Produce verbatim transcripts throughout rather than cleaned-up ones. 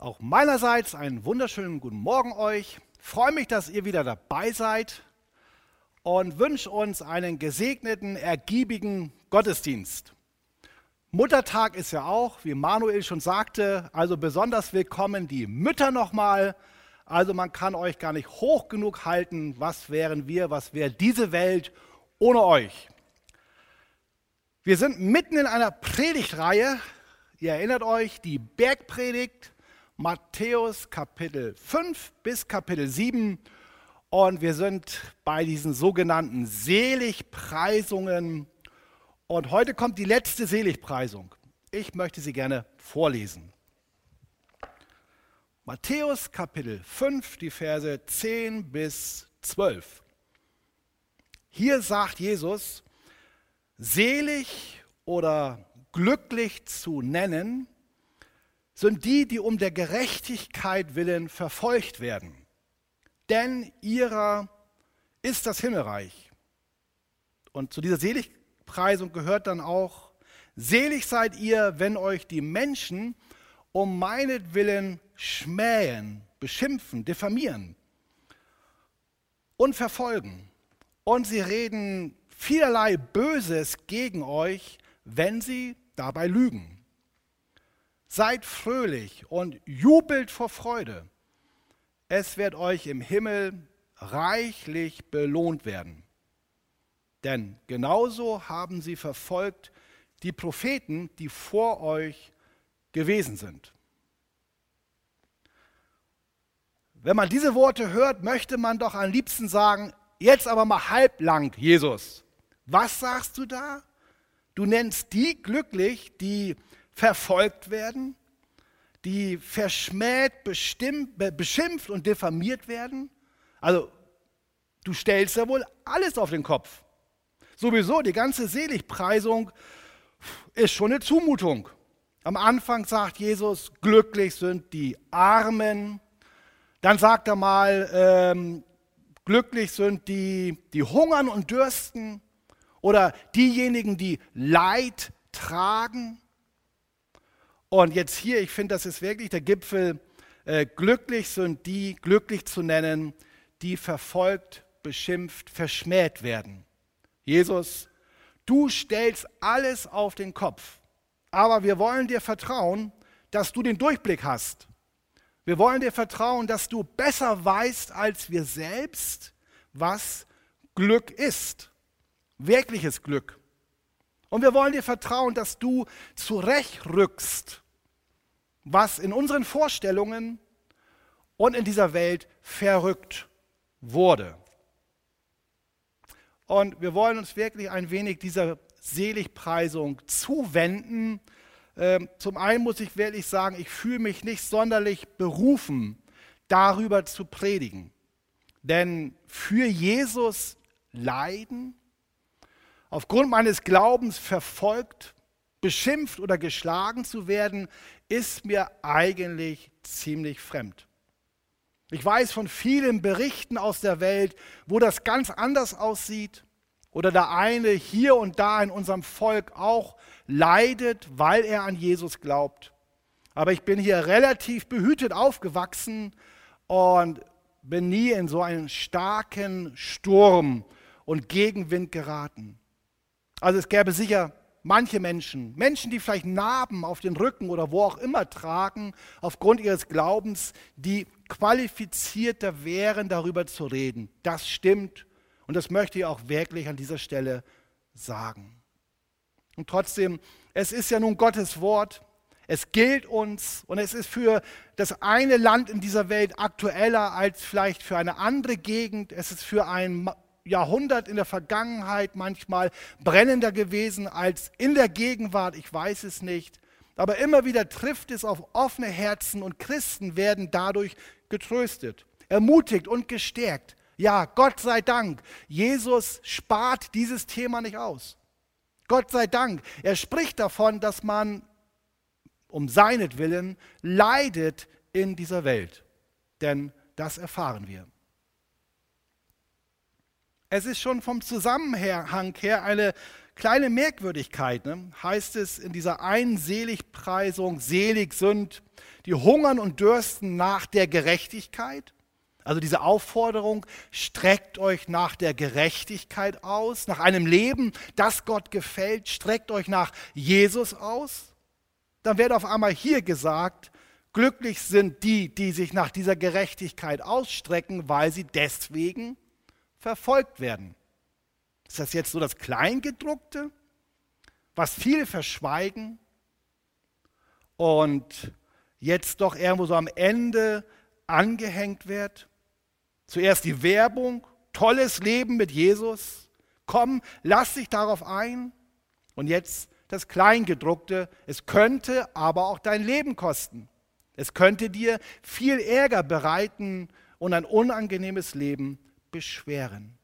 Auch meinerseits einen wunderschönen guten Morgen euch. Ich freue mich, dass ihr wieder dabei seid und wünsche uns einen gesegneten, ergiebigen Gottesdienst. Muttertag ist ja auch, wie Manuel schon sagte, also besonders willkommen die Mütter nochmal. Also man kann euch gar nicht hoch genug halten. Was wären wir, was wäre diese Welt ohne euch? Wir sind mitten in einer Predigtreihe. Ihr erinnert euch, die Bergpredigt, Matthäus Kapitel fünf bis Kapitel sieben. Und wir sind bei diesen sogenannten Seligpreisungen. Und heute kommt die letzte Seligpreisung. Ich möchte sie gerne vorlesen. Matthäus Kapitel fünf, die Verse zehn bis zwölf. Hier sagt Jesus, selig oder glücklich zu nennen sind die, die um der Gerechtigkeit willen verfolgt werden. Denn ihrer ist das Himmelreich. Und zu dieser Seligpreisung gehört dann auch, selig seid ihr, wenn euch die Menschen um meinetwillen schmähen, beschimpfen, diffamieren und verfolgen. Und sie reden vielerlei Böses gegen euch, wenn sie dabei lügen. Seid fröhlich und jubelt vor Freude. Es wird euch im Himmel reichlich belohnt werden. Denn genauso haben sie verfolgt die Propheten, die vor euch gewesen sind. Wenn man diese Worte hört, möchte man doch am liebsten sagen, jetzt aber mal halblang, Jesus. Was sagst du da? Du nennst die glücklich, die verfolgt werden, die verschmäht, bestimmt, beschimpft und diffamiert werden. Also du stellst ja wohl alles auf den Kopf. Sowieso, die ganze Seligpreisung ist schon eine Zumutung. Am Anfang sagt Jesus, glücklich sind die Armen. Dann sagt er mal, ähm, glücklich sind die, die hungern und dürsten. Oder diejenigen, die Leid tragen. Und jetzt hier, ich finde, das ist wirklich der Gipfel, äh, glücklich sind die, glücklich zu nennen, die verfolgt, beschimpft, verschmäht werden. Jesus, du stellst alles auf den Kopf, aber wir wollen dir vertrauen, dass du den Durchblick hast. Wir wollen dir vertrauen, dass du besser weißt als wir selbst, was Glück ist. Wirkliches Glück. Und wir wollen dir vertrauen, dass du zurechtrückst, was in unseren Vorstellungen und in dieser Welt verrückt wurde. Und wir wollen uns wirklich ein wenig dieser Seligpreisung zuwenden. Ähm, zum einen muss ich wirklich sagen, ich fühle mich nicht sonderlich berufen, darüber zu predigen. Denn für Jesus leiden, aufgrund meines Glaubens verfolgt, beschimpft oder geschlagen zu werden, ist mir eigentlich ziemlich fremd. Ich weiß von vielen Berichten aus der Welt, wo das ganz anders aussieht oder der eine hier und da in unserem Volk auch leidet, weil er an Jesus glaubt. Aber ich bin hier relativ behütet aufgewachsen und bin nie in so einen starken Sturm und Gegenwind geraten. Also es gäbe sicher manche Menschen, Menschen, die vielleicht Narben auf den Rücken oder wo auch immer tragen, aufgrund ihres Glaubens, die qualifizierter wären, darüber zu reden. Das stimmt und das möchte ich auch wirklich an dieser Stelle sagen. Und trotzdem, es ist ja nun Gottes Wort, es gilt uns und es ist für das eine Land in dieser Welt aktueller als vielleicht für eine andere Gegend. Es ist für ein Jahrhundert in der Vergangenheit manchmal brennender gewesen als in der Gegenwart, ich weiß es nicht. Aber immer wieder trifft es auf offene Herzen und Christen werden dadurch getröstet, ermutigt und gestärkt. Ja, Gott sei Dank, Jesus spart dieses Thema nicht aus. Gott sei Dank, er spricht davon, dass man um seinetwillen leidet in dieser Welt. Denn das erfahren wir. Es ist schon vom Zusammenhang her eine kleine Merkwürdigkeit, ne? Heißt es in dieser einen Seligpreisung, selig sind, die hungern und dürsten nach der Gerechtigkeit. Also diese Aufforderung, streckt euch nach der Gerechtigkeit aus, nach einem Leben, das Gott gefällt, streckt euch nach Jesus aus. Dann wird auf einmal hier gesagt, glücklich sind die, die sich nach dieser Gerechtigkeit ausstrecken, weil sie deswegen verfolgt werden. Ist das jetzt so das Kleingedruckte, was viele verschweigen und jetzt doch irgendwo so am Ende angehängt wird? Zuerst die Werbung, tolles Leben mit Jesus, komm, lass dich darauf ein. Und jetzt das Kleingedruckte, es könnte aber auch dein Leben kosten. Es könnte dir viel Ärger bereiten und ein unangenehmes Leben beschweren.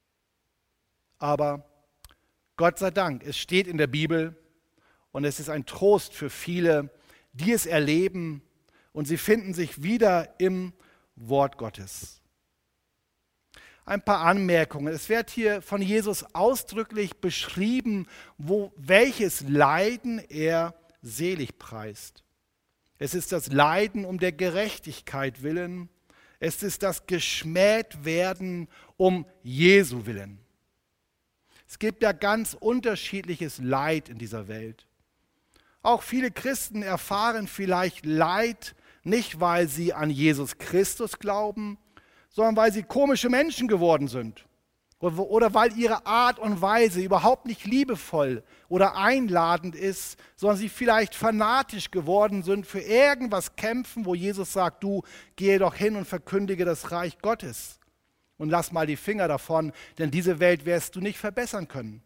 Aber Gott sei Dank, es steht in der Bibel und es ist ein Trost für viele, die es erleben und sie finden sich wieder im Wort Gottes. Ein paar Anmerkungen. Es wird hier von Jesus ausdrücklich beschrieben, wo, welches Leiden er selig preist. Es ist das Leiden um der Gerechtigkeit willen. Es ist das Geschmähtwerden um Jesu willen. Es gibt ja ganz unterschiedliches Leid in dieser Welt. Auch viele Christen erfahren vielleicht Leid, nicht weil sie an Jesus Christus glauben, sondern weil sie komische Menschen geworden sind oder weil ihre Art und Weise überhaupt nicht liebevoll oder einladend ist, sondern sie vielleicht fanatisch geworden sind, für irgendwas kämpfen, wo Jesus sagt, du gehe doch hin und verkündige das Reich Gottes und lass mal die Finger davon, denn diese Welt wirst du nicht verbessern können.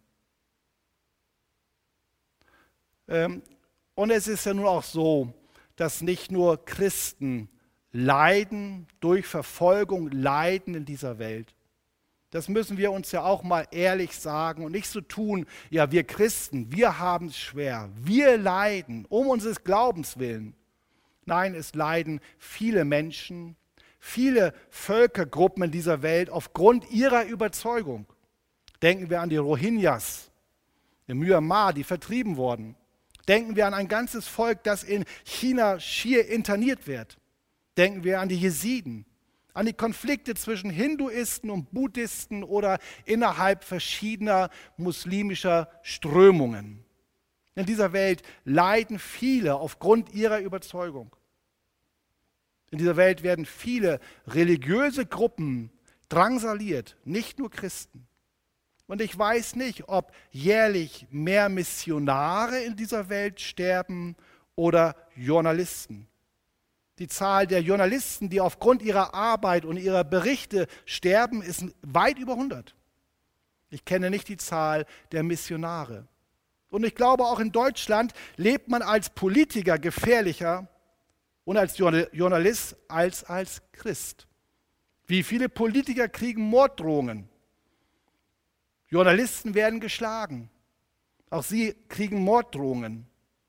Ähm, und es ist ja nun auch so, dass nicht nur Christen leiden, durch Verfolgung leiden in dieser Welt. Das müssen wir uns ja auch mal ehrlich sagen und nicht so tun, ja, wir Christen, wir haben es schwer, wir leiden um unseres Glaubens willen. Nein, es leiden viele Menschen, viele Völkergruppen in dieser Welt aufgrund ihrer Überzeugung. Denken wir an die Rohingyas in Myanmar, die vertrieben wurden. Denken wir an ein ganzes Volk, das in China schier interniert wird. Denken wir an die Jesiden, an die Konflikte zwischen Hinduisten und Buddhisten oder innerhalb verschiedener muslimischer Strömungen. In dieser Welt leiden viele aufgrund ihrer Überzeugung. In dieser Welt werden viele religiöse Gruppen drangsaliert, nicht nur Christen. Und ich weiß nicht, ob jährlich mehr Missionare in dieser Welt sterben oder Journalisten. Die Zahl der Journalisten, die aufgrund ihrer Arbeit und ihrer Berichte sterben, ist weit über hundert. Ich kenne nicht die Zahl der Missionare. Und ich glaube, auch in Deutschland lebt man als Politiker gefährlicher und als Journalist als als Christ. Wie viele Politiker kriegen Morddrohungen? Journalisten werden geschlagen. Auch sie kriegen Morddrohungen.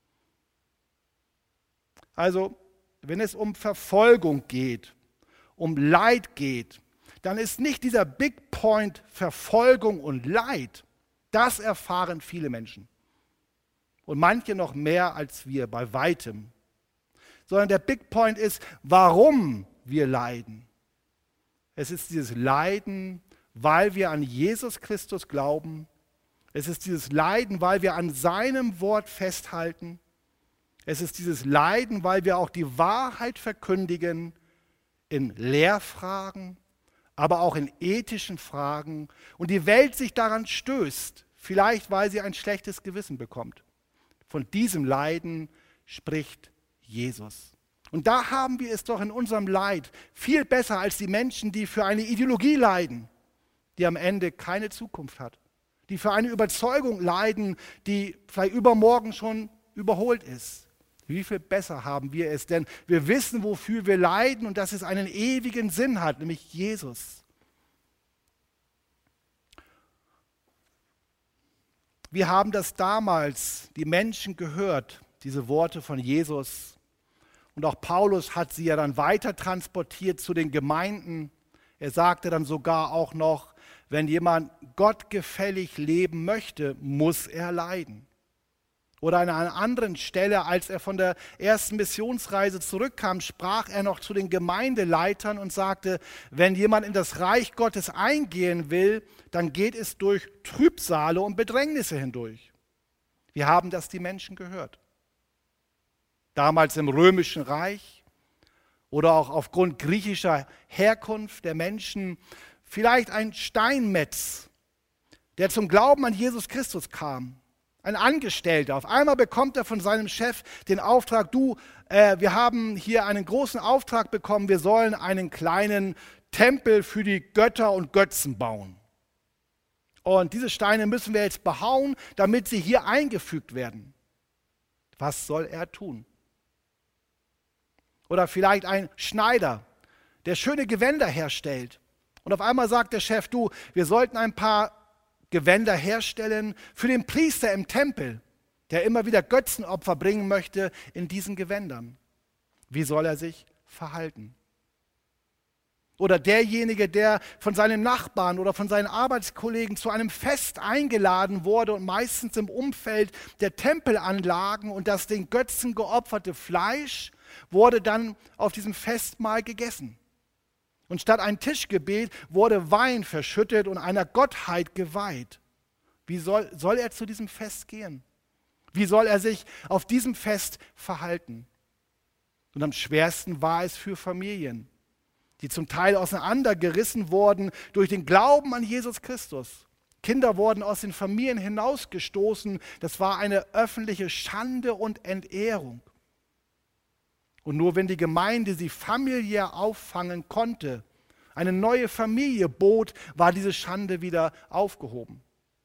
Also, wenn es um Verfolgung geht, um Leid geht, dann ist nicht dieser Big Point Verfolgung und Leid, das erfahren viele Menschen. Und manche noch mehr als wir, bei weitem. Sondern der Big Point ist, warum wir leiden. Es ist dieses Leiden, weil wir an Jesus Christus glauben. Es ist dieses Leiden, weil wir an seinem Wort festhalten. Es ist dieses Leiden, weil wir auch die Wahrheit verkündigen in Lehrfragen, aber auch in ethischen Fragen und die Welt sich daran stößt, vielleicht weil sie ein schlechtes Gewissen bekommt. Von diesem Leiden spricht Jesus. Und da haben wir es doch in unserem Leid viel besser als die Menschen, die für eine Ideologie leiden, die am Ende keine Zukunft hat, die für eine Überzeugung leiden, die vielleicht übermorgen schon überholt ist. Wie viel besser haben wir es, denn wir wissen, wofür wir leiden und dass es einen ewigen Sinn hat, nämlich Jesus. Wir haben das damals, die Menschen gehört, diese Worte von Jesus. Und auch Paulus hat sie ja dann weiter transportiert zu den Gemeinden. Er sagte dann sogar auch noch, Wenn jemand gottgefällig leben möchte, muss er leiden. Oder an einer anderen Stelle, als er von der ersten Missionsreise zurückkam, sprach er noch zu den Gemeindeleitern und sagte, wenn jemand in das Reich Gottes eingehen will, dann geht es durch Trübsale und Bedrängnisse hindurch. Wir haben das die Menschen gehört. Damals im Römischen Reich oder auch aufgrund griechischer Herkunft der Menschen, vielleicht ein Steinmetz, der zum Glauben an Jesus Christus kam. Ein Angestellter. Auf einmal bekommt er von seinem Chef den Auftrag, du, äh, wir haben hier einen großen Auftrag bekommen, wir sollen einen kleinen Tempel für die Götter und Götzen bauen. Und diese Steine müssen wir jetzt behauen, damit sie hier eingefügt werden. Was soll er tun? Oder vielleicht ein Schneider, der schöne Gewänder herstellt. Und auf einmal sagt der Chef, du, wir sollten ein paar Gewänder herstellen für den Priester im Tempel, der immer wieder Götzenopfer bringen möchte in diesen Gewändern. Wie soll er sich verhalten? Oder derjenige, der von seinem Nachbarn oder von seinen Arbeitskollegen zu einem Fest eingeladen wurde und meistens im Umfeld der Tempelanlagen und das den Götzen geopferte Fleisch wurde dann auf diesem Festmahl gegessen. Und statt ein Tischgebet wurde Wein verschüttet und einer Gottheit geweiht. Wie soll, soll er zu diesem Fest gehen? Wie soll er sich auf diesem Fest verhalten? Und am schwersten war es für Familien, die zum Teil auseinandergerissen wurden durch den Glauben an Jesus Christus. Kinder wurden aus den Familien hinausgestoßen. Das war eine öffentliche Schande und Entehrung. Und nur wenn die Gemeinde sie familiär auffangen konnte, eine neue Familie bot, war diese Schande wieder aufgehoben.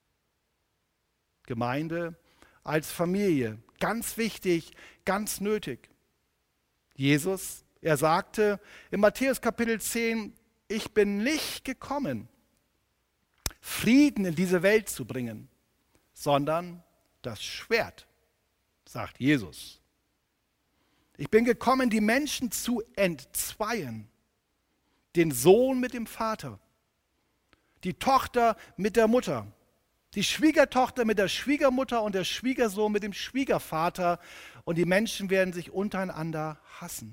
Gemeinde als Familie, ganz wichtig, ganz nötig. Jesus, er sagte in Matthäus Kapitel zehn, ich bin nicht gekommen, Frieden in diese Welt zu bringen, sondern das Schwert, sagt Jesus. Ich bin gekommen, die Menschen zu entzweien. Den Sohn mit dem Vater, die Tochter mit der Mutter, die Schwiegertochter mit der Schwiegermutter und der Schwiegersohn mit dem Schwiegervater. Und die Menschen werden sich untereinander hassen.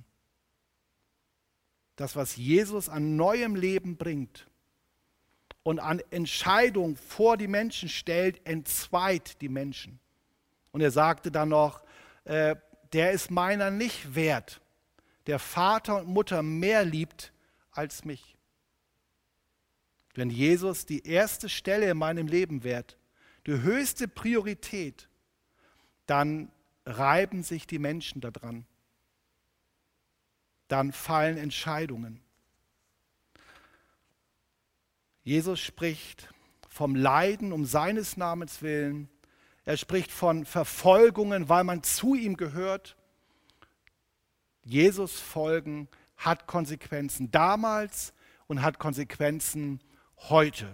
Das, was Jesus an neuem Leben bringt und an Entscheidung vor die Menschen stellt, entzweit die Menschen. Und er sagte dann noch, äh, der ist meiner nicht wert, der Vater und Mutter mehr liebt als mich. Wenn Jesus die erste Stelle in meinem Leben wird, die höchste Priorität, dann reiben sich die Menschen daran. Dann fallen Entscheidungen. Jesus spricht vom Leiden um seines Namens willen. Er spricht von Verfolgungen, weil man zu ihm gehört. Jesus folgen hat Konsequenzen damals und hat Konsequenzen heute.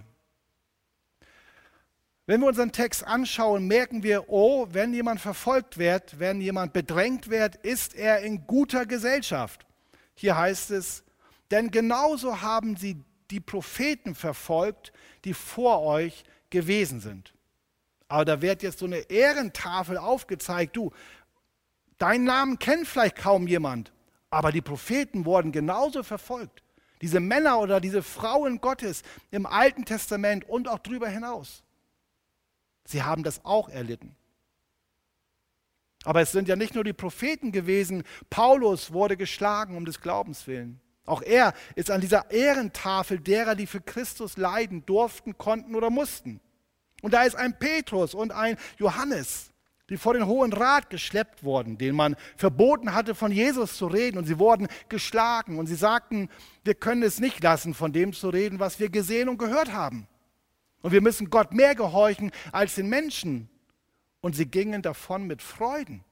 Wenn wir unseren Text anschauen, merken wir, oh, wenn jemand verfolgt wird, wenn jemand bedrängt wird, ist er in guter Gesellschaft. Hier heißt es, denn genauso haben sie die Propheten verfolgt, die vor euch gewesen sind. Aber da wird jetzt so eine Ehrentafel aufgezeigt, du, deinen Namen kennt vielleicht kaum jemand, aber die Propheten wurden genauso verfolgt. Diese Männer oder diese Frauen Gottes im Alten Testament und auch darüber hinaus. Sie haben das auch erlitten. Aber es sind ja nicht nur die Propheten gewesen. Paulus wurde geschlagen um des Glaubens willen. Auch er ist an dieser Ehrentafel derer, die für Christus leiden durften, konnten oder mussten. Und da ist ein Petrus und ein Johannes, die vor den Hohen Rat geschleppt wurden, denen man verboten hatte, von Jesus zu reden. Und sie wurden geschlagen und sie sagten, wir können es nicht lassen, von dem zu reden, was wir gesehen und gehört haben. Und wir müssen Gott mehr gehorchen als den Menschen. Und sie gingen davon mit Freuden.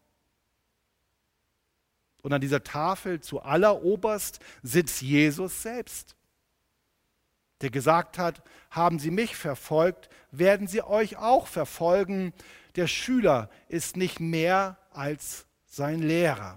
Und an dieser Tafel zu alleroberst sitzt Jesus selbst, der gesagt hat, haben sie mich verfolgt, werden sie euch auch verfolgen. Der Schüler ist nicht mehr als sein Lehrer.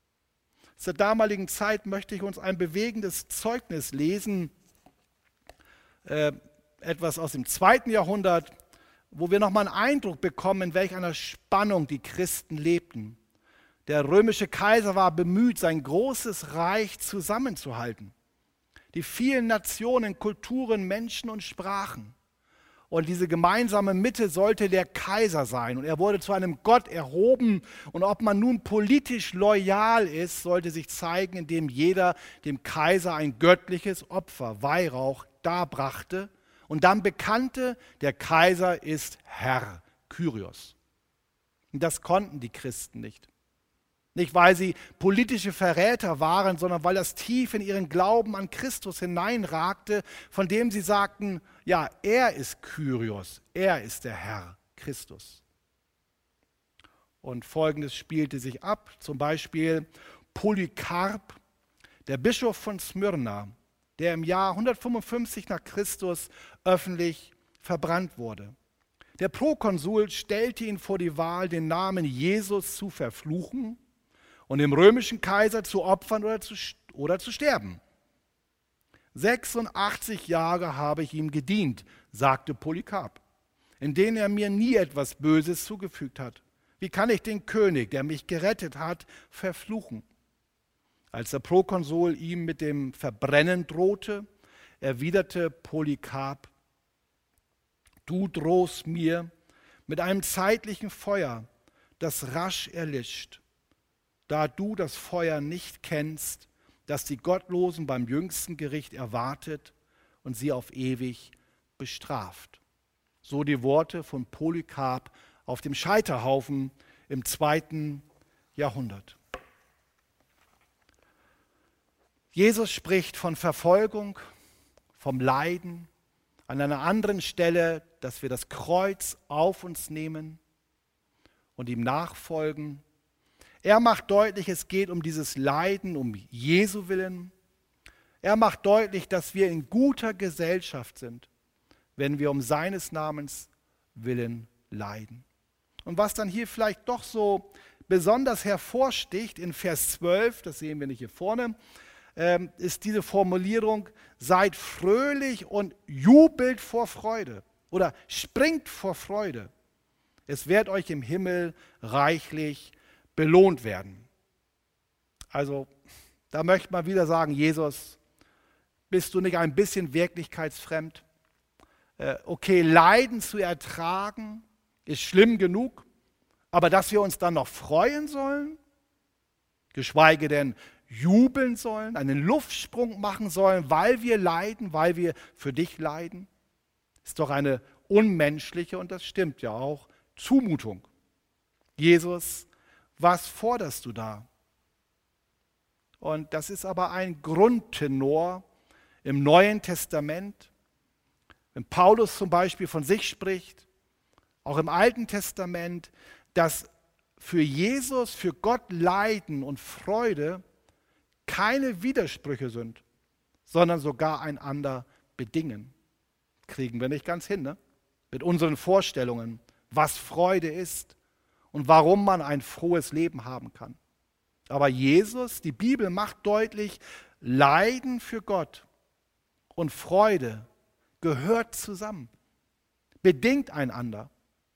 Zur damaligen Zeit möchte ich uns ein bewegendes Zeugnis lesen äh, etwas aus dem zweiten Jahrhundert, wo wir nochmal einen Eindruck bekommen, in welch einer Spannung die Christen lebten. Der römische Kaiser war bemüht, sein großes Reich zusammenzuhalten. Die vielen Nationen, Kulturen, Menschen und Sprachen. Und diese gemeinsame Mitte sollte der Kaiser sein. Und er wurde zu einem Gott erhoben. Und ob man nun politisch loyal ist, sollte sich zeigen, indem jeder dem Kaiser ein göttliches Opfer, Weihrauch, darbrachte und dann bekannte, der Kaiser ist Herr, Kyrios. Und das konnten die Christen nicht. Nicht, weil sie politische Verräter waren, sondern weil das tief in ihren Glauben an Christus hineinragte, von dem sie sagten, ja, er ist Kyrios, er ist der Herr, Christus. Und Folgendes spielte sich ab, zum Beispiel Polycarp, der Bischof von Smyrna, der im Jahr hundertfünfundfünfzig nach Christus öffentlich verbrannt wurde. Der Prokonsul stellte ihn vor die Wahl, den Namen Jesus zu verfluchen und dem römischen Kaiser zu opfern oder zu, oder zu sterben. sechsundachtzig Jahre habe ich ihm gedient, sagte Polycarp, in denen er mir nie etwas Böses zugefügt hat. Wie kann ich den König, der mich gerettet hat, verfluchen? Als der Prokonsul ihm mit dem Verbrennen drohte, erwiderte Polycarp, du drohst mir mit einem zeitlichen Feuer, das rasch erlischt, da du das Feuer nicht kennst, das die Gottlosen beim jüngsten Gericht erwartet und sie auf ewig bestraft. So die Worte von Polycarp auf dem Scheiterhaufen im zweiten Jahrhundert. Jesus spricht von Verfolgung, vom Leiden, an einer anderen Stelle, dass wir das Kreuz auf uns nehmen und ihm nachfolgen. Er macht deutlich, es geht um dieses Leiden, um Jesu Willen. Er macht deutlich, dass wir in guter Gesellschaft sind, wenn wir um seines Namens willen leiden. Und was dann hier vielleicht doch so besonders hervorsticht in Vers zwölf, das sehen wir nicht hier vorne, ähm, ist diese Formulierung, seid fröhlich und jubelt vor Freude oder springt vor Freude. Es wird euch im Himmel reichlich belohnt werden. Also da möchte man wieder sagen, Jesus, bist du nicht ein bisschen wirklichkeitsfremd? Äh, okay, Leiden zu ertragen ist schlimm genug, aber dass wir uns dann noch freuen sollen, geschweige denn jubeln sollen, einen Luftsprung machen sollen, weil wir leiden, weil wir für dich leiden, ist doch eine unmenschliche, und das stimmt ja auch, Zumutung. Jesus, was forderst du da? Und das ist aber ein Grundtenor im Neuen Testament. Wenn Paulus zum Beispiel von sich spricht, auch im Alten Testament, dass für Jesus, für Gott Leiden und Freude keine Widersprüche sind, sondern sogar einander bedingen. Kriegen wir nicht ganz hin, ne? Mit unseren Vorstellungen, was Freude ist und warum man ein frohes Leben haben kann. Aber Jesus, die Bibel macht deutlich, Leiden für Gott und Freude gehört zusammen, bedingt einander.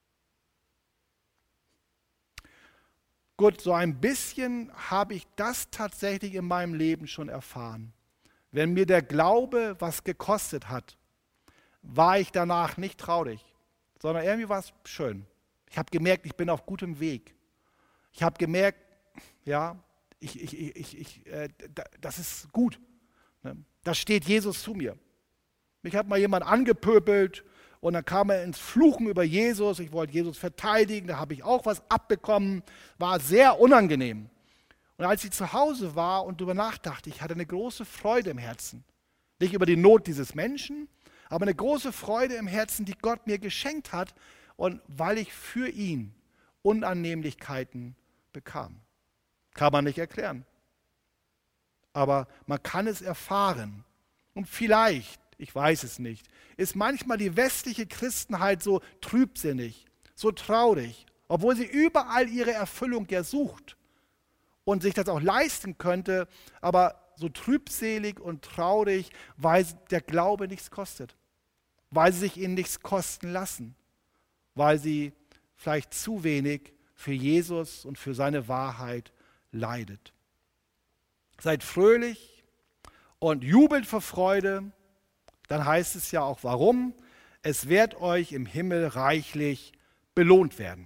Gut, so ein bisschen habe ich das tatsächlich in meinem Leben schon erfahren. Wenn mir der Glaube was gekostet hat, war ich danach nicht traurig, sondern irgendwie war es schön. Ich habe gemerkt, ich bin auf gutem Weg. Ich habe gemerkt, ja, ich, ich, ich, ich, äh, das ist gut. Ne? Da steht Jesus zu mir. Mich hat mal jemand angepöbelt und dann kam er ins Fluchen über Jesus. Ich wollte Jesus verteidigen, da habe ich auch was abbekommen. War sehr unangenehm. Und als ich zu Hause war und darüber nachdachte, ich hatte eine große Freude im Herzen. Nicht über die Not dieses Menschen, aber eine große Freude im Herzen, die Gott mir geschenkt hat und weil ich für ihn Unannehmlichkeiten bekam. Kann man nicht erklären. Aber man kann es erfahren. Und vielleicht, ich weiß es nicht, ist manchmal die westliche Christenheit so trübsinnig, so traurig, obwohl sie überall ihre Erfüllung ja sucht und sich das auch leisten könnte, aber so trübselig und traurig, weil der Glaube nichts kostet. weil sie sich ihnen nichts kosten lassen, weil sie vielleicht zu wenig für Jesus und für seine Wahrheit leidet. Seid fröhlich und jubelt vor Freude, dann heißt es ja auch warum, es wird euch im Himmel reichlich belohnt werden.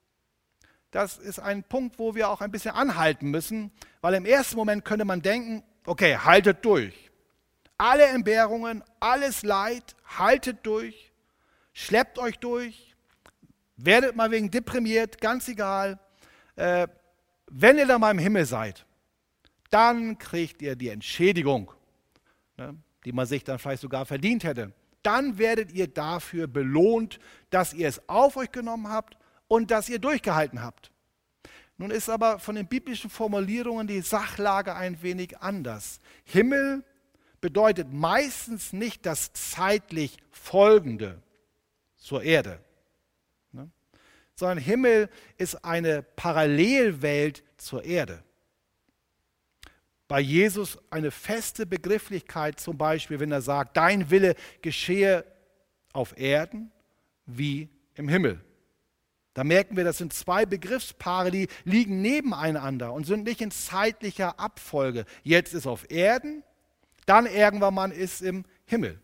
Das ist ein Punkt, wo wir auch ein bisschen anhalten müssen, weil im ersten Moment könnte man denken, okay, haltet durch. Alle Entbehrungen, alles Leid, haltet durch, schleppt euch durch, werdet mal wegen deprimiert, ganz egal. Äh, wenn ihr dann mal im Himmel seid, dann kriegt ihr die Entschädigung, ne, die man sich dann vielleicht sogar verdient hätte. Dann werdet ihr dafür belohnt, dass ihr es auf euch genommen habt und dass ihr durchgehalten habt. Nun ist aber von den biblischen Formulierungen die Sachlage ein wenig anders. Himmel bedeutet meistens nicht das zeitlich Folgende zur Erde, ne? Sondern Himmel ist eine Parallelwelt zur Erde. Bei Jesus eine feste Begrifflichkeit, zum Beispiel, wenn er sagt, dein Wille geschehe auf Erden wie im Himmel. Da merken wir, das sind zwei Begriffspaare, die liegen nebeneinander und sind nicht in zeitlicher Abfolge. Jetzt ist auf Erden, dann irgendwann mal ist im Himmel.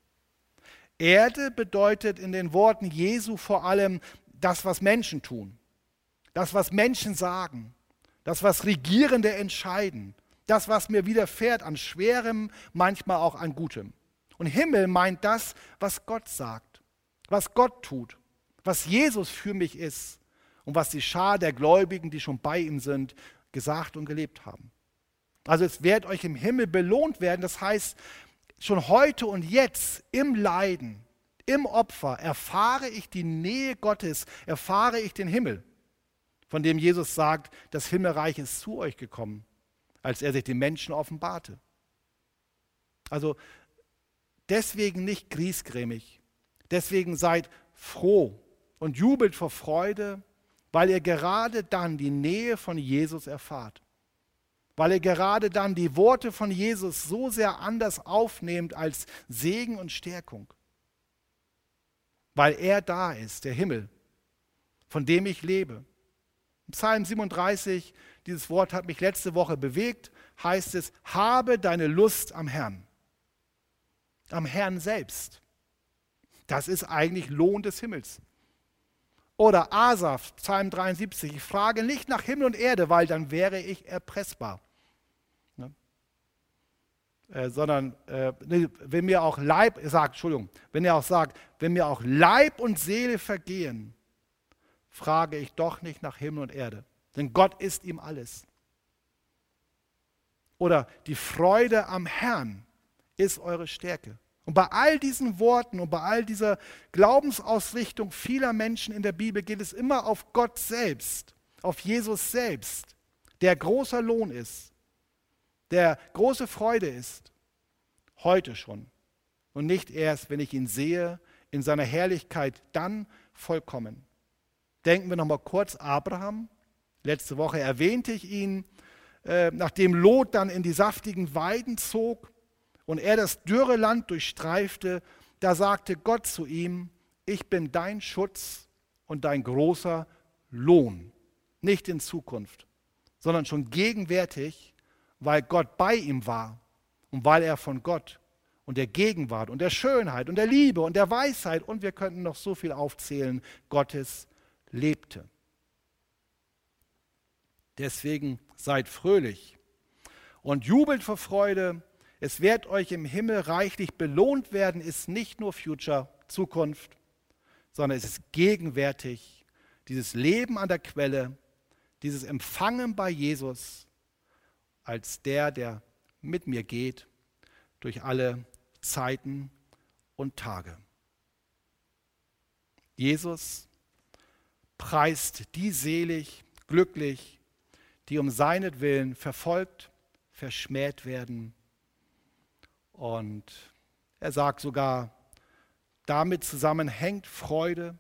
Erde bedeutet in den Worten Jesu vor allem das, was Menschen tun, das, was Menschen sagen, das, was Regierende entscheiden, das, was mir widerfährt an Schwerem, manchmal auch an Gutem. Und Himmel meint das, was Gott sagt, was Gott tut, was Jesus für mich ist und was die Schar der Gläubigen, die schon bei ihm sind, gesagt und gelebt haben. Also es wird euch im Himmel belohnt werden, das heißt, schon heute und jetzt im Leiden, im Opfer erfahre ich die Nähe Gottes, erfahre ich den Himmel, von dem Jesus sagt, das Himmelreich ist zu euch gekommen, als er sich den Menschen offenbarte. Also deswegen nicht griesgrämig, deswegen seid froh und jubelt vor Freude, weil ihr gerade dann die Nähe von Jesus erfahrt. Weil ihr gerade dann die Worte von Jesus so sehr anders aufnehmt als Segen und Stärkung. Weil er da ist, der Himmel, von dem ich lebe. Im Psalm siebenunddreißig, dieses Wort hat mich letzte Woche bewegt, heißt es, habe deine Lust am Herrn. Am Herrn selbst. Das ist eigentlich Lohn des Himmels. Oder Asaf, Psalm dreiundsiebzig, ich frage nicht nach Himmel und Erde, weil dann wäre ich erpressbar. Ne? Äh, sondern, äh, wenn mir auch Leib, sagt, Entschuldigung, wenn er auch sagt, wenn mir auch Leib und Seele vergehen, frage ich doch nicht nach Himmel und Erde. Denn Gott ist ihm alles. Oder die Freude am Herrn ist eure Stärke. Und bei all diesen Worten und bei all dieser Glaubensausrichtung vieler Menschen in der Bibel geht es immer auf Gott selbst, auf Jesus selbst, der großer Lohn ist, der große Freude ist, heute schon und nicht erst, wenn ich ihn sehe, in seiner Herrlichkeit dann vollkommen. Denken wir nochmal kurz Abraham. Letzte Woche erwähnte ich ihn, äh, nachdem Lot dann in die saftigen Weiden zog, und er das dürre Land durchstreifte, da sagte Gott zu ihm, ich bin dein Schutz und dein großer Lohn. Nicht in Zukunft, sondern schon gegenwärtig, weil Gott bei ihm war und weil er von Gott und der Gegenwart und der Schönheit und der Liebe und der Weisheit und wir könnten noch so viel aufzählen, Gottes lebte. Deswegen seid fröhlich und jubelt vor Freude. Es wird euch im Himmel reichlich belohnt werden, ist nicht nur Future, Zukunft, sondern es ist gegenwärtig, dieses Leben an der Quelle, dieses Empfangen bei Jesus als der, der mit mir geht durch alle Zeiten und Tage. Jesus preist die selig, glücklich, die um seinetwillen verfolgt, verschmäht werden. Und er sagt sogar, damit zusammenhängt Freude.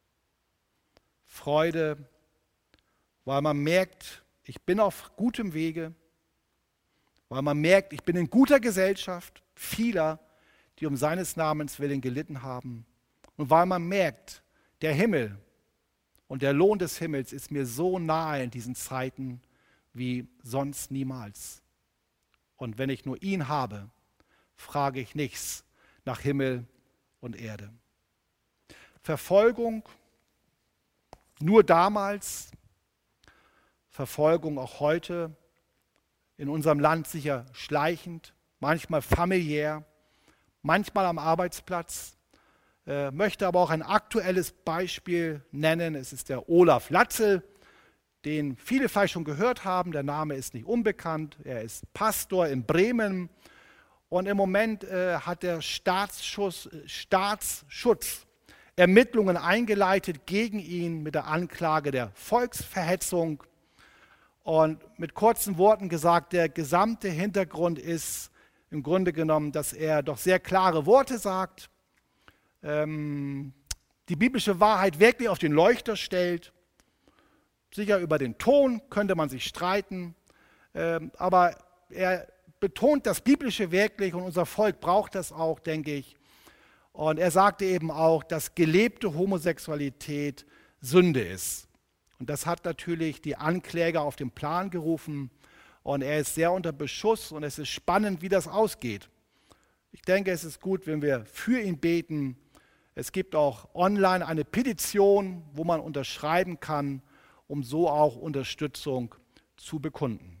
Freude, weil man merkt, ich bin auf gutem Wege, weil man merkt, ich bin in guter Gesellschaft vieler, die um seines Namens willen gelitten haben. Und weil man merkt, der Himmel und der Lohn des Himmels ist mir so nahe in diesen Zeiten wie sonst niemals. Und wenn ich nur ihn habe, frage ich nichts nach Himmel und Erde. Verfolgung nur damals, Verfolgung auch heute, in unserem Land sicher schleichend, manchmal familiär, manchmal am Arbeitsplatz. Äh, möchte aber auch ein aktuelles Beispiel nennen. Es ist der Olaf Latzel, den viele vielleicht schon gehört haben. Der Name ist nicht unbekannt. Er ist Pastor in Bremen. Und im Moment äh, hat der Staatsschutz, Staatsschutz Ermittlungen eingeleitet gegen ihn mit der Anklage der Volksverhetzung. Und mit kurzen Worten gesagt, der gesamte Hintergrund ist im Grunde genommen, dass er doch sehr klare Worte sagt, ähm, die biblische Wahrheit wirklich auf den Leuchter stellt. Sicher über den Ton könnte man sich streiten, ähm, aber er betont das Biblische wirklich und unser Volk braucht das auch, denke ich. Und er sagte eben auch, dass gelebte Homosexualität Sünde ist. Und das hat natürlich die Ankläger auf den Plan gerufen. Und er ist sehr unter Beschuss und es ist spannend, wie das ausgeht. Ich denke, es ist gut, wenn wir für ihn beten. Es gibt auch online eine Petition, wo man unterschreiben kann, um so auch Unterstützung zu bekunden.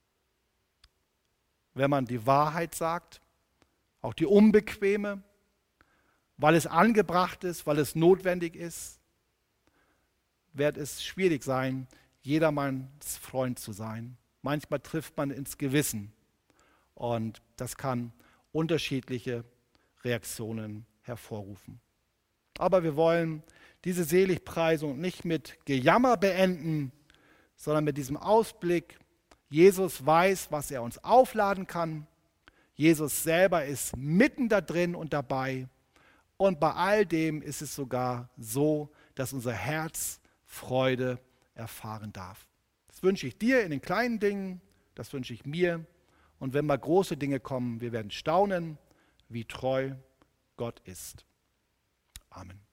Wenn man die Wahrheit sagt, auch die unbequeme, weil es angebracht ist, weil es notwendig ist, wird es schwierig sein, jedermanns Freund zu sein. Manchmal trifft man ins Gewissen und das kann unterschiedliche Reaktionen hervorrufen. Aber wir wollen diese Seligpreisung nicht mit Gejammer beenden, sondern mit diesem Ausblick, Jesus weiß, was er uns aufladen kann. Jesus selber ist mitten da drin und dabei. Und bei all dem ist es sogar so, dass unser Herz Freude erfahren darf. Das wünsche ich dir in den kleinen Dingen, das wünsche ich mir. Und wenn mal große Dinge kommen, wir werden staunen, wie treu Gott ist. Amen.